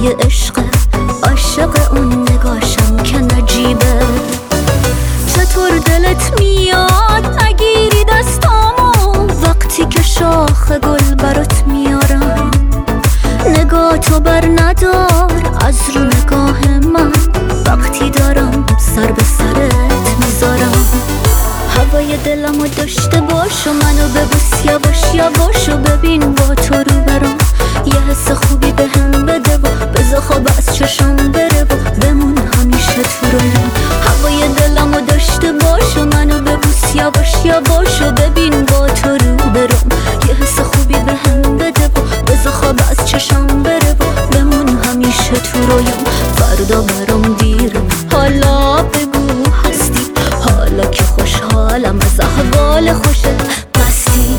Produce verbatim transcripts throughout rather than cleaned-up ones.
هوای عشق، عاشق اون نگاشم که نجیبه. چطور دلت میاد نگیری دستامو وقتی که شاخ گل برات میارم؟ نگاه تو بر ندار از رو نگاه من وقتی دارم سر به سرت میذارم. هوای دلمو داشته باش و منو ببوس یواش یواش و ببین با تو رو برام. یه حس خوبی به هم بده و بذار خواب از چشم بره و بمون همیشه تو رویم. هوای دلمو داشته باش و منو ببوس یواش یواش و ببین با تو رو برام. یه حس خوبی به هم بده و بذار خواب از چشم بره و بمون همیشه تو رویم. فردا برام دیره حالا بگو هستی، حالا که خوشحالم از احوال خوشت مستی.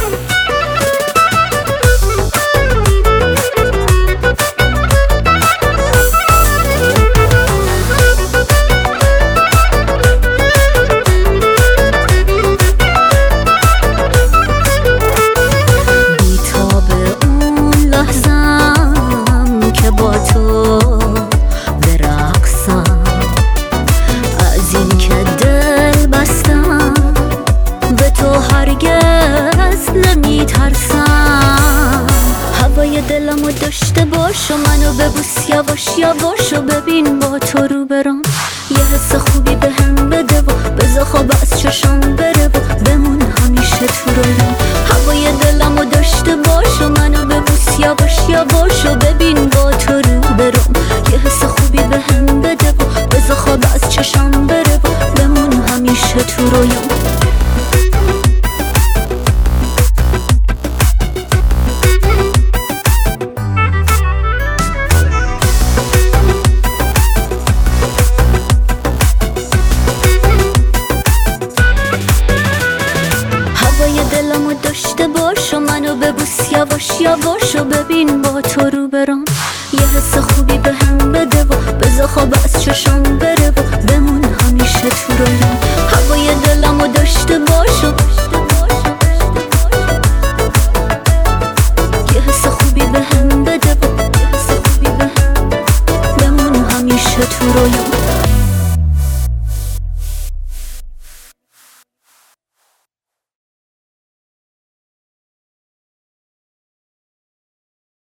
دلمو داشته باش و منو ببوس یواش یواش و ببین با تو رو برام. یه حس خوبی به هم بده و بذار خواب از چشم بره و بمون همیشه تو رویم. هوای دلمو داشته باش و منو ببوس یواش یواش و ببین با تو رو برام. یه حس خوبی به هم بده و بذار خواب از چشم بره و بمون همیشه تو رویم. دلمو داشته باش و منو ببوس یواش یواش و ببین با تو رو برام. یه حس خوبی به هم بده و بذار خواب از چشم بره و بمون همیشه تو رویم. هوای دلمو داشته باش و یه حس خوبی به هم بده و یه حس خوبی به هم بمون همیشه تو رویم.